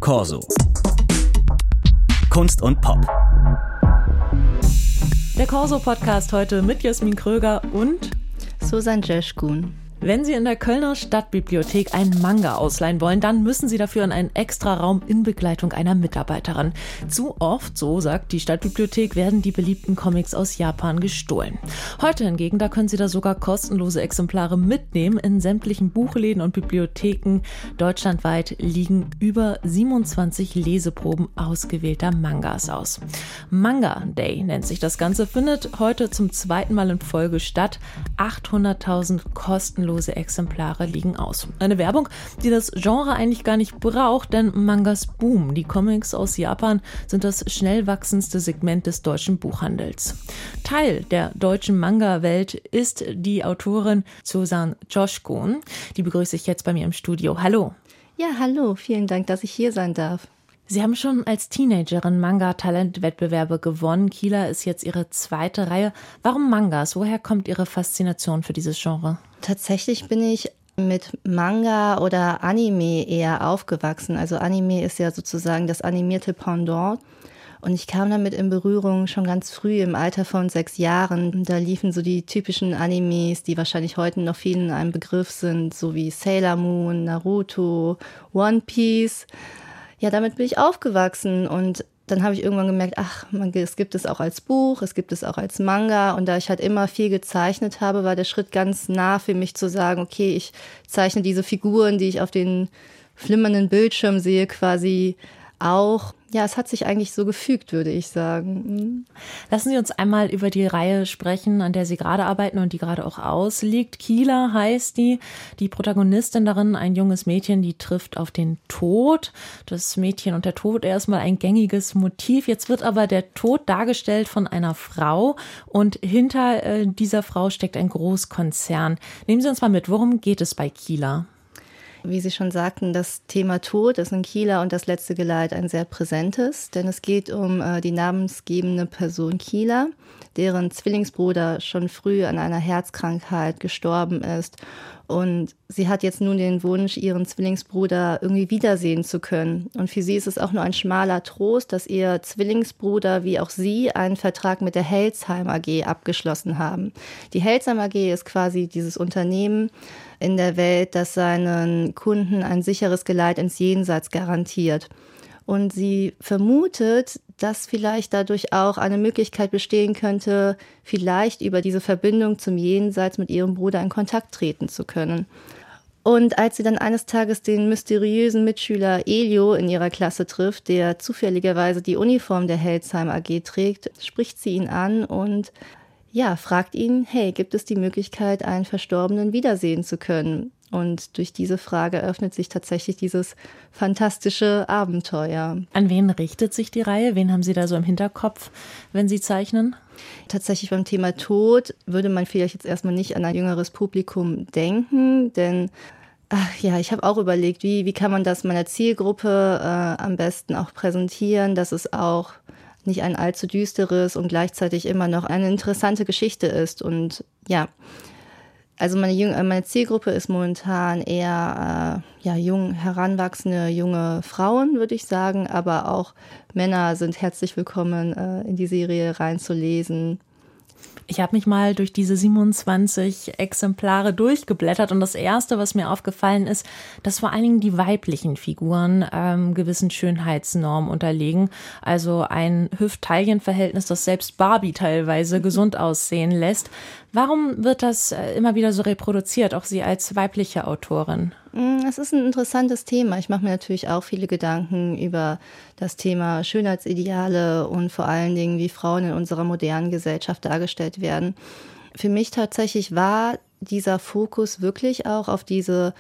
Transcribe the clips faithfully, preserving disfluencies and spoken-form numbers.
Corso. Kunst und Pop. Der Corso-Podcast heute mit Jasmin Kröger und Susan Jeschkun. Wenn Sie in der Kölner Stadtbibliothek einen Manga ausleihen wollen, dann müssen Sie dafür in einen Extraraum in Begleitung einer Mitarbeiterin. Zu oft, so sagt die Stadtbibliothek, werden die beliebten Comics aus Japan gestohlen. Heute hingegen, da können Sie da sogar kostenlose Exemplare mitnehmen. In sämtlichen Buchläden und Bibliotheken deutschlandweit liegen über siebenundzwanzig Leseproben ausgewählter Mangas aus. Manga Day nennt sich das Ganze, findet heute zum zweiten Mal in Folge statt. achthunderttausend kostenlose Exemplare liegen aus. Eine Werbung, die das Genre eigentlich gar nicht braucht, denn Mangas boomen. Die Comics aus Japan sind das schnell wachsendste Segment des deutschen Buchhandels. Teil der deutschen Manga-Welt ist die Autorin Susan Jeschkun. Die begrüße ich jetzt bei mir im Studio. Hallo. Ja, hallo. Vielen Dank, dass ich hier sein darf. Sie haben schon als Teenagerin Manga-Talentwettbewerbe gewonnen. Kila ist jetzt Ihre zweite Reihe. Warum Mangas? Woher kommt Ihre Faszination für dieses Genre? Tatsächlich bin ich mit Manga oder Anime eher aufgewachsen. Also Anime ist ja sozusagen das animierte Pendant. Und ich kam damit in Berührung schon ganz früh, im Alter von sechs Jahren. Da liefen so die typischen Animes, die wahrscheinlich heute noch vielen ein Begriff sind, so wie Sailor Moon, Naruto, One Piece. Ja, damit bin ich aufgewachsen und dann habe ich irgendwann gemerkt, ach, man, es gibt es auch als Buch, es gibt es auch als Manga. Und da ich halt immer viel gezeichnet habe, war der Schritt ganz nah für mich zu sagen, okay, ich zeichne diese Figuren, die ich auf den flimmernden Bildschirm sehe, quasi auch. Ja, es hat sich eigentlich so gefügt, würde ich sagen. Lassen Sie uns einmal über die Reihe sprechen, an der Sie gerade arbeiten und die gerade auch ausliegt. Kila heißt die. Die Protagonistin darin, ein junges Mädchen, die trifft auf den Tod. Das Mädchen und der Tod, erstmal ein gängiges Motiv. Jetzt wird aber der Tod dargestellt von einer Frau und hinter äh, dieser Frau steckt ein Großkonzern. Nehmen Sie uns mal mit, worum geht es bei Kila? Wie Sie schon sagten, das Thema Tod ist in Kila und das letzte Geleit ein sehr präsentes, denn es geht um äh, die namensgebende Person Kila, deren Zwillingsbruder schon früh an einer Herzkrankheit gestorben ist. Und sie hat jetzt nun den Wunsch, ihren Zwillingsbruder irgendwie wiedersehen zu können. Und für sie ist es auch nur ein schmaler Trost, dass ihr Zwillingsbruder wie auch sie einen Vertrag mit der Hellsheim A G abgeschlossen haben. Die Hellsheim A G ist quasi dieses Unternehmen in der Welt, das seinen Kunden ein sicheres Geleit ins Jenseits garantiert. Und sie vermutet, dass vielleicht dadurch auch eine Möglichkeit bestehen könnte, vielleicht über diese Verbindung zum Jenseits mit ihrem Bruder in Kontakt treten zu können. Und als sie dann eines Tages den mysteriösen Mitschüler Elio in ihrer Klasse trifft, der zufälligerweise die Uniform der Hellsheim A G trägt, spricht sie ihn an und ja, fragt ihn, hey, gibt es die Möglichkeit, einen Verstorbenen wiedersehen zu können? Und durch diese Frage öffnet sich tatsächlich dieses fantastische Abenteuer. An wen richtet sich die Reihe? Wen haben Sie da so im Hinterkopf, wenn Sie zeichnen? Tatsächlich beim Thema Tod würde man vielleicht jetzt erstmal nicht an ein jüngeres Publikum denken, denn ach ja, ich habe auch überlegt, wie, wie kann man das meiner Zielgruppe äh, am besten auch präsentieren, dass es auch nicht ein allzu düsteres und gleichzeitig immer noch eine interessante Geschichte ist. Und ja, also meine, Jüng- meine Zielgruppe ist momentan eher äh, ja, jung, heranwachsende junge Frauen, würde ich sagen, aber auch Männer sind herzlich willkommen, äh, in die Serie reinzulesen. Ich habe mich mal durch diese siebenundzwanzig Exemplare durchgeblättert und das Erste, was mir aufgefallen ist, dass vor allen Dingen die weiblichen Figuren ähm, gewissen Schönheitsnormen unterliegen. Also ein Hüft-Taillen-Verhältnis, das selbst Barbie teilweise gesund aussehen lässt. Warum wird das immer wieder so reproduziert, auch Sie als weibliche Autorin? Es ist ein interessantes Thema. Ich mache mir natürlich auch viele Gedanken über das Thema Schönheitsideale und vor allen Dingen, wie Frauen in unserer modernen Gesellschaft dargestellt werden. Für mich tatsächlich war dieser Fokus wirklich auch auf diese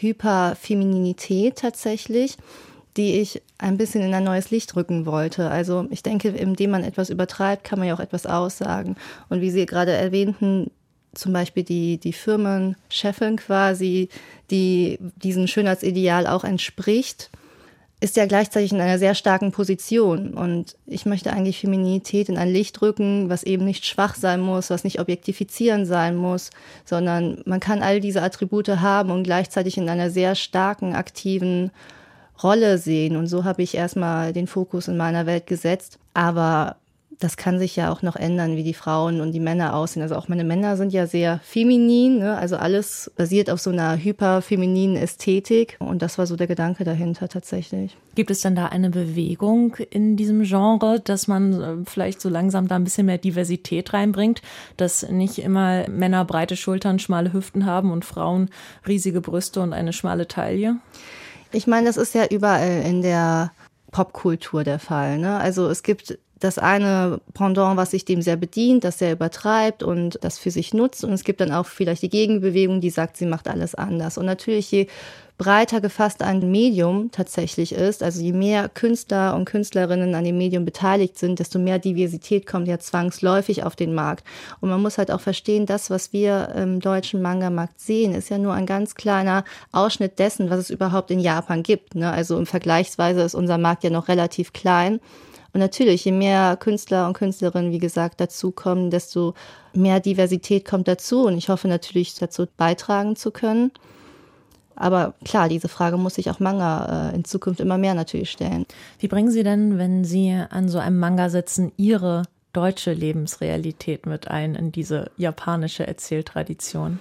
Hyperfemininität tatsächlich, die ich ein bisschen in ein neues Licht rücken wollte. Also ich denke, indem man etwas übertreibt, kann man ja auch etwas aussagen. Und wie Sie gerade erwähnten, zum Beispiel die, die Firmenchefin quasi, die diesem Schönheitsideal auch entspricht, ist ja gleichzeitig in einer sehr starken Position. Und ich möchte eigentlich Femininität in ein Licht rücken, was eben nicht schwach sein muss, was nicht objektifizierend sein muss, sondern man kann all diese Attribute haben und gleichzeitig in einer sehr starken, aktiven Rolle sehen. Und so habe ich erstmal den Fokus in meiner Welt gesetzt. Aber das kann sich ja auch noch ändern, wie die Frauen und die Männer aussehen. Also auch meine Männer sind ja sehr feminin, ne? Also alles basiert auf so einer hyperfemininen Ästhetik. Und das war so der Gedanke dahinter tatsächlich. Gibt es denn da eine Bewegung in diesem Genre, dass man vielleicht so langsam da ein bisschen mehr Diversität reinbringt, dass nicht immer Männer breite Schultern, schmale Hüften haben und Frauen riesige Brüste und eine schmale Taille? Ich meine, das ist ja überall in der Popkultur der Fall, ne? Also es gibt das eine Pendant, was sich dem sehr bedient, das sehr übertreibt und das für sich nutzt. Und es gibt dann auch vielleicht die Gegenbewegung, die sagt, sie macht alles anders. Und natürlich, je breiter gefasst ein Medium tatsächlich ist, also je mehr Künstler und Künstlerinnen an dem Medium beteiligt sind, desto mehr Diversität kommt ja zwangsläufig auf den Markt. Und man muss halt auch verstehen, das, was wir im deutschen Manga-Markt sehen, ist ja nur ein ganz kleiner Ausschnitt dessen, was es überhaupt in Japan gibt, ne? Also im Vergleichsweise ist unser Markt ja noch relativ klein. Und natürlich, je mehr Künstler und Künstlerinnen, wie gesagt, dazukommen, desto mehr Diversität kommt dazu. Und ich hoffe natürlich, dazu beitragen zu können. Aber klar, diese Frage muss sich auch Manga äh, in Zukunft immer mehr natürlich stellen. Wie bringen Sie denn, wenn Sie an so einem Manga sitzen, Ihre deutsche Lebensrealität mit ein in diese japanische Erzähltradition?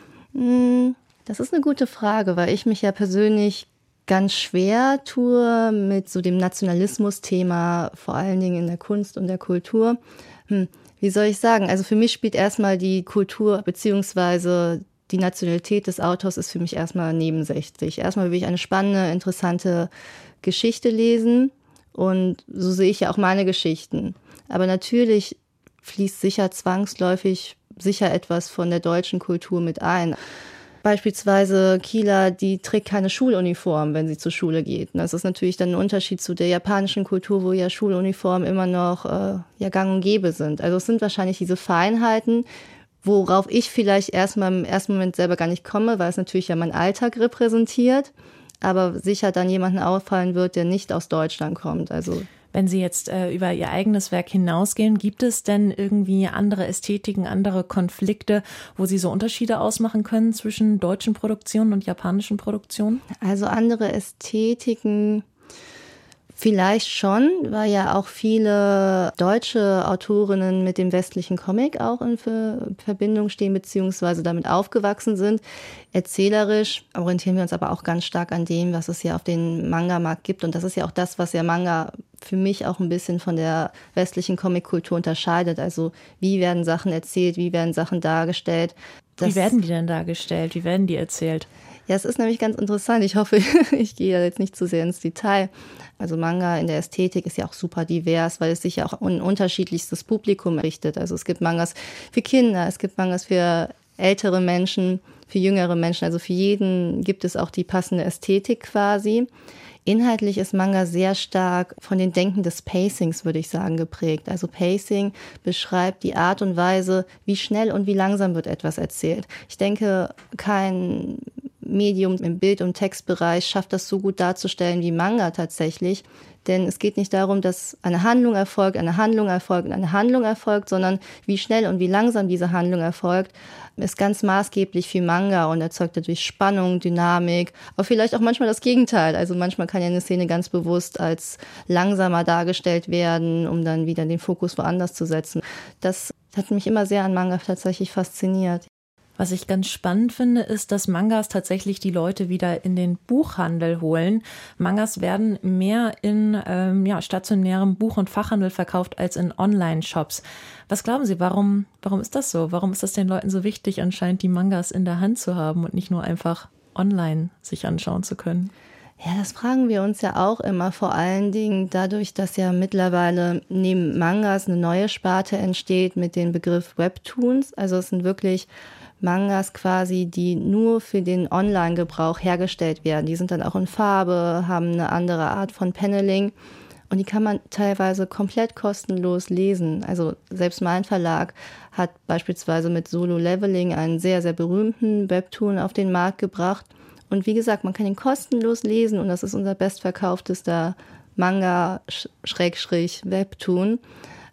Das ist eine gute Frage, weil ich mich ja persönlich ganz schwer tue mit so dem Nationalismus-Thema, vor allen Dingen in der Kunst und der Kultur. Hm, wie soll ich sagen? Also für mich spielt erstmal die Kultur beziehungsweise die Nationalität des Autors ist für mich erstmal nebensächlich. Erstmal will ich eine spannende, interessante Geschichte lesen und so sehe ich ja auch meine Geschichten. Aber natürlich fließt sicher zwangsläufig sicher etwas von der deutschen Kultur mit ein. Beispielsweise Kila, die trägt keine Schuluniform, wenn sie zur Schule geht. Das ist natürlich dann ein Unterschied zu der japanischen Kultur, wo ja Schuluniformen immer noch äh, ja gang und gäbe sind. Also es sind wahrscheinlich diese Feinheiten, worauf ich vielleicht erstmal im ersten Moment selber gar nicht komme, weil es natürlich ja meinen Alltag repräsentiert, aber sicher dann jemanden auffallen wird, der nicht aus Deutschland kommt. Also wenn Sie jetzt äh, über Ihr eigenes Werk hinausgehen, gibt es denn irgendwie andere Ästhetiken, andere Konflikte, wo Sie so Unterschiede ausmachen können zwischen deutschen Produktionen und japanischen Produktionen? Also andere Ästhetiken vielleicht schon, weil ja auch viele deutsche Autorinnen mit dem westlichen Comic auch in Verbindung stehen beziehungsweise damit aufgewachsen sind. Erzählerisch orientieren wir uns aber auch ganz stark an dem, was es ja auf den Manga-Markt gibt. Und das ist ja auch das, was ja Manga für mich auch ein bisschen von der westlichen Comic-Kultur unterscheidet. Also wie werden Sachen erzählt, wie werden Sachen dargestellt. Das wie werden die denn dargestellt? Wie werden die erzählt? Ja, es ist nämlich ganz interessant. Ich hoffe, ich gehe jetzt nicht zu sehr ins Detail. Also Manga in der Ästhetik ist ja auch super divers, weil es sich ja auch an ein unterschiedlichstes Publikum richtet. Also es gibt Mangas für Kinder, es gibt Mangas für ältere Menschen, für jüngere Menschen. Also für jeden gibt es auch die passende Ästhetik quasi. Inhaltlich ist Manga sehr stark von den Denken des Pacings, würde ich sagen, geprägt. Also Pacing beschreibt die Art und Weise, wie schnell und wie langsam wird etwas erzählt. Ich denke, kein Medium im Bild- und Textbereich schafft das so gut darzustellen wie Manga tatsächlich. Denn es geht nicht darum, dass eine Handlung erfolgt, eine Handlung erfolgt und eine Handlung erfolgt, sondern wie schnell und wie langsam diese Handlung erfolgt, ist ganz maßgeblich für Manga und erzeugt dadurch Spannung, Dynamik, aber vielleicht auch manchmal das Gegenteil. Also manchmal kann ja eine Szene ganz bewusst als langsamer dargestellt werden, um dann wieder den Fokus woanders zu setzen. Das hat mich immer sehr an Manga tatsächlich fasziniert. Was ich ganz spannend finde, ist, dass Mangas tatsächlich die Leute wieder in den Buchhandel holen. Mangas werden mehr in ähm, ja, stationärem Buch- und Fachhandel verkauft als in Online-Shops. Was glauben Sie, warum, warum ist das so? Warum ist das den Leuten so wichtig, anscheinend die Mangas in der Hand zu haben und nicht nur einfach online sich anschauen zu können? Ja, das fragen wir uns ja auch immer, vor allen Dingen dadurch, dass ja mittlerweile neben Mangas eine neue Sparte entsteht mit dem Begriff Webtoons. Also es sind wirklich Mangas quasi, die nur für den Online-Gebrauch hergestellt werden. Die sind dann auch in Farbe, haben eine andere Art von Paneling und die kann man teilweise komplett kostenlos lesen. Also selbst mein Verlag hat beispielsweise mit Solo Leveling einen sehr, sehr berühmten Webtoon auf den Markt gebracht. Und wie gesagt, man kann ihn kostenlos lesen und das ist unser bestverkauftester Manga-Webtoon.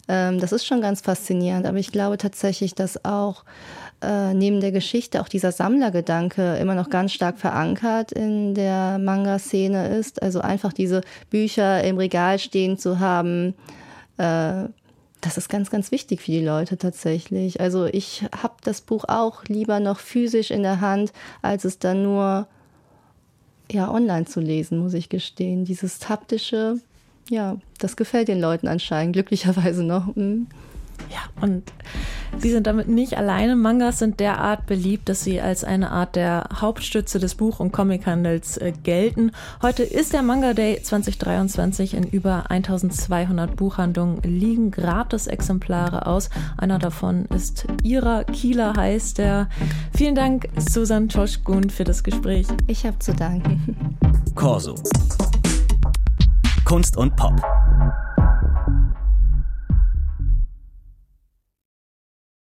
Ähm, das ist schon ganz faszinierend, aber ich glaube tatsächlich, dass auch äh, neben der Geschichte auch dieser Sammlergedanke immer noch ganz stark verankert in der Manga-Szene ist. Also einfach diese Bücher im Regal stehen zu haben, äh, das ist ganz, ganz wichtig für die Leute tatsächlich. Also ich habe das Buch auch lieber noch physisch in der Hand, als es dann nur ja, online zu lesen, muss ich gestehen. Dieses haptische, ja, das gefällt den Leuten anscheinend, glücklicherweise noch. Mhm. Ja, und sie sind damit nicht alleine. Mangas sind derart beliebt, dass sie als eine Art der Hauptstütze des Buch- und Comichandels äh, gelten. Heute ist der Manga Day zwanzig dreiundzwanzig. In über eintausendzweihundert Buchhandlungen liegen Gratis-Exemplare aus. Einer davon ist Ihrer, Kieler heißt der. Vielen Dank, Susan Toschkun, für das Gespräch. Ich habe zu danken. Corso. Kunst und Pop.